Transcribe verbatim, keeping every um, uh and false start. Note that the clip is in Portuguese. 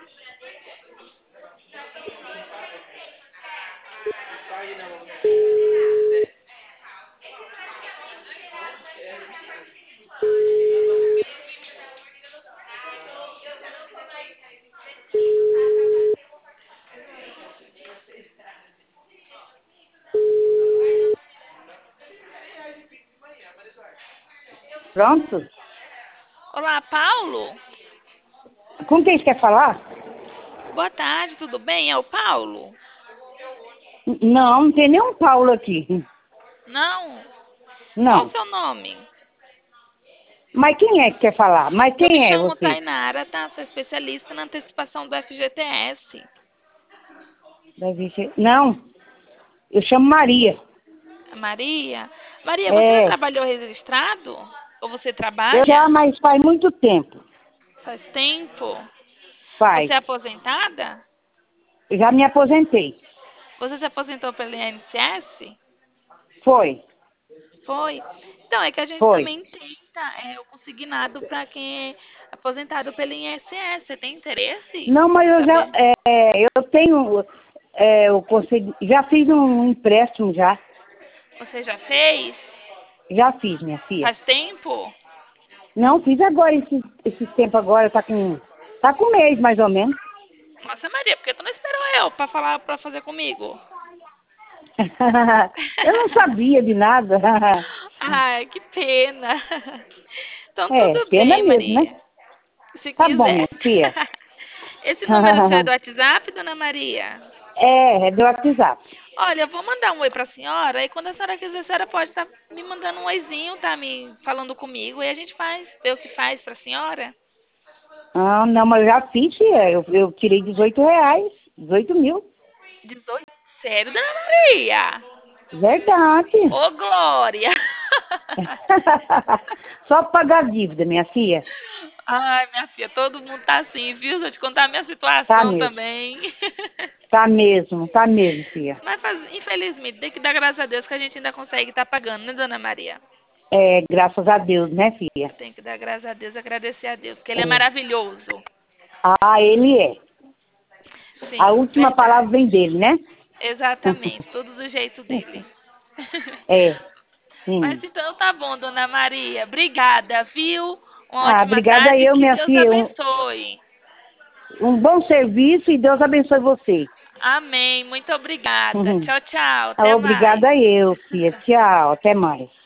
Pronto? Olá, Paulo? Com quem você quer falar? Boa tarde, tudo bem? É o Paulo? Não, não tem nenhum Paulo aqui. Não? Qual o Não. seu nome? Mas quem é que quer falar? Mas Eu me quem é chamo você? Tainara, tá? Sou especialista na antecipação do F G T S. Deve ser... Não, eu chamo Maria. Maria? Maria, você já É, trabalhou registrado? Ou você eu já, trabalha? mas faz muito tempo. Faz tempo? Faz. Você é aposentada? Eu já me aposentei. Você se aposentou pelo I N S S? Foi, Foi? Então, é que a gente foi. também tenta é, o consignado para quem é aposentado pelo I N S S. Você tem interesse Não, mas em eu já, saber? é, eu tenho, é, eu consegui, já fiz um empréstimo já. Você já fez? Já fiz, minha filha. Faz tempo? Não, fiz agora, esse, esse tempo agora, tá com, tá com um mês mais ou menos. Nossa, Maria, por que tu não esperou eu para falar, para fazer comigo? Eu não sabia de nada. Ai, que pena. Então, É, tudo pena bem, mesmo, né? Maria. Se Tá bom, minha quiser. filha. Esse número seu é do WhatsApp, dona Maria? É, é do WhatsApp. Olha, eu vou mandar um oi pra senhora e quando a senhora quiser, a senhora pode estar me mandando um oizinho, tá me falando comigo e a gente faz, vê o que faz pra senhora. Ah, não, mas eu já fiz, filha. Eu, eu tirei dezoito reais, dezoito mil. dezoito? Sério, dona Maria? Verdade. Ô, Glória! Só pagar a dívida, minha filha. Ai, minha filha, todo mundo tá assim, viu? Vou te contar a minha Tá situação mesmo. também. Tá mesmo, tá mesmo, filha. Mas, faz- infelizmente, tem que dar graças a Deus que a gente ainda consegue estar pagando, né, dona Maria? É, graças a Deus, né, filha? Tem que dar graças a Deus, agradecer a Deus, porque Ele é É. maravilhoso. Ah, ele é. A Sim, última palavra verdade. vem dele, né? Exatamente, tudo do jeito dele. É, Mas sim. então tá bom, dona Maria. Obrigada, viu? Uma Ah, ótima obrigada tarde e eu, que minha Deus filha. Um, abençoe. um bom serviço e Deus abençoe você. Amém. Muito obrigada. Tchau, tchau. Ah, Até mais. obrigada eu, filha. Tchau, até mais.